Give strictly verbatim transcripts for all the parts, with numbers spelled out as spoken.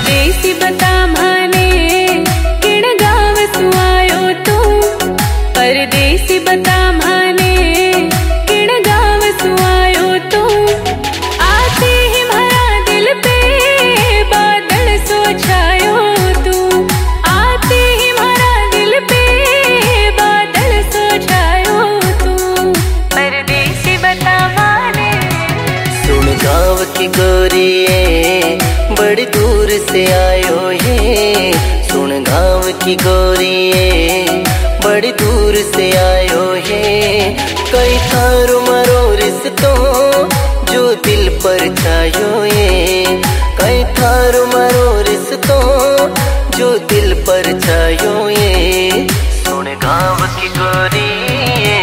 परदेसी बता माने किण गाँव सु आयो तू। परदेसी बता माने किण गाँव सु आयो तू। आते ही भरा दिल पे बादल सो छायो तू। आते ही भरा दिल पे बादल सो छायो तू। परदेसी बता माने। सुन गाँव की गोरिये बड़ी दूर से आयो ये। सुन गाँव की गोरिये बड़ी दूर से आयो ये। कई थारो मरो रिश्तों जो दिल पर छायो ये। कई थारो मरो रिश्तों जो दिल पर छायो ये। सुन गाँव की गोरिये।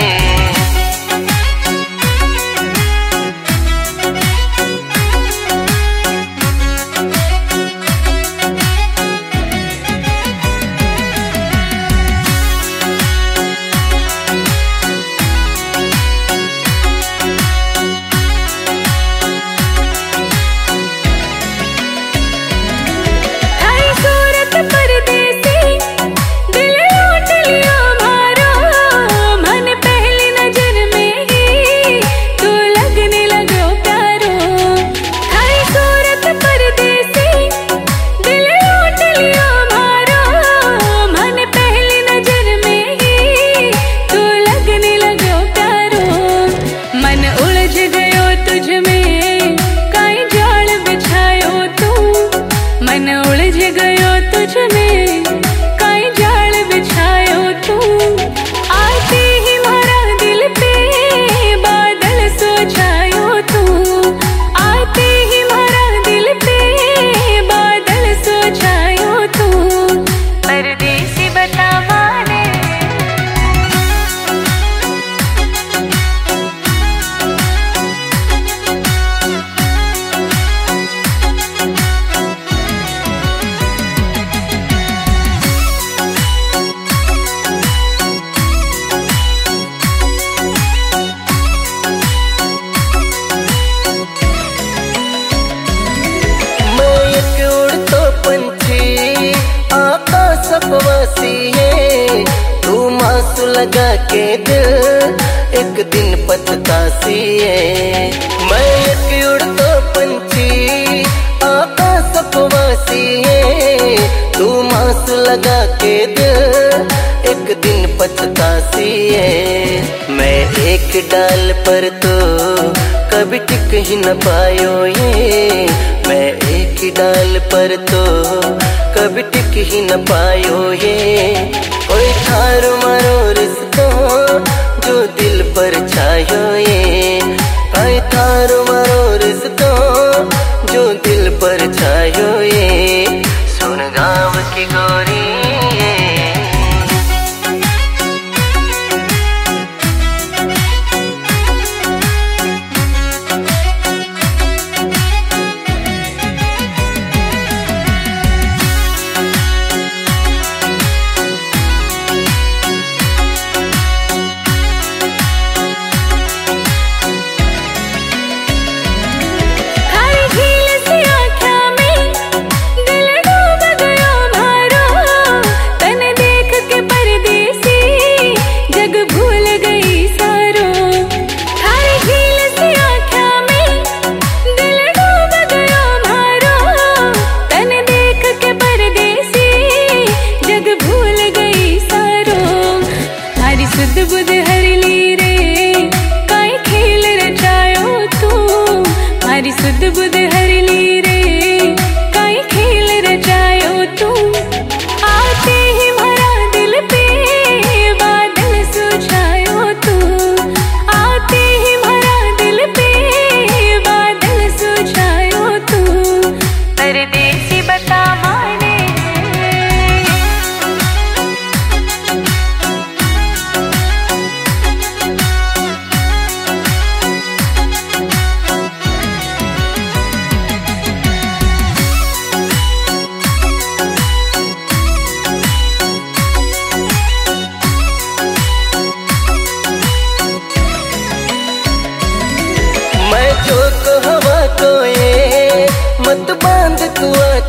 तू मासू लगा के दिल एक दिन पछतासी है। मैं एक उड़ता पंछी आकाश पवासी है। तू मासू लगा के दिल एक दिन पछतासी है। मैं एक डाल पर तो कभी टिक ही न पायो ये। मैं एक डाल पर तो कभी टिक ही न पायो ये। कोई थारो मारो रिश्तों जो दिल पर छायो ये। कोई थारो मारो रिश्तों जो दिल पर छायो ये। सुन गाँव की गोरी।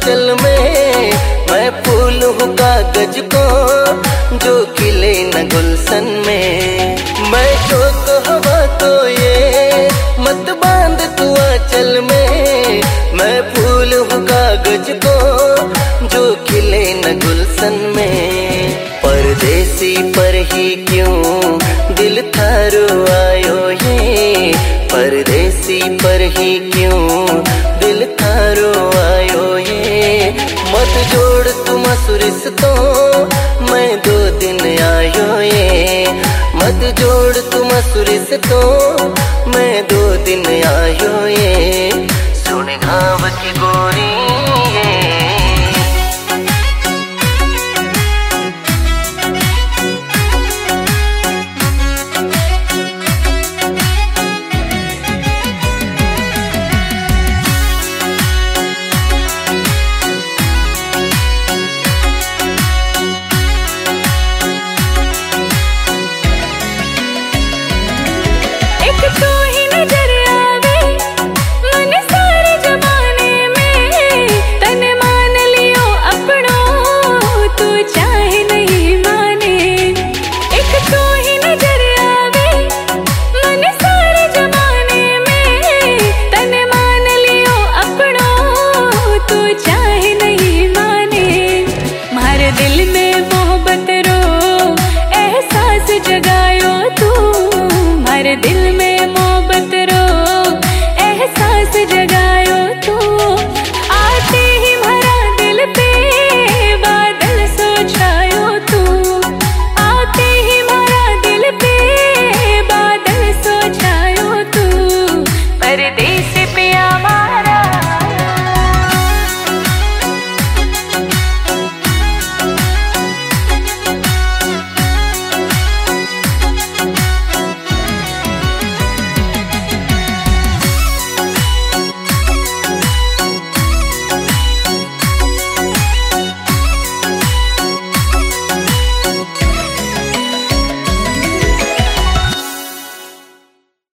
आंचल में, मैं फूल हूँ कागज को जो खिले न गुलशन में। मैं झोंक हवा तो ये मत बांध तू आंचल में, मैं फूल हूँ कागज को जो खिले न गुलशन में। परदेसी पर ही क्यों दिल थारो आयो ये, परदेसी पर ही क्यों दिल थारो आयो ये। मत जोड़ तुम सुरिस तो मैं दो दिन आयो ये, मत जोड़ तुम सुरिस तो मैं दो दिन आयो ये। सुन घाव की गोरी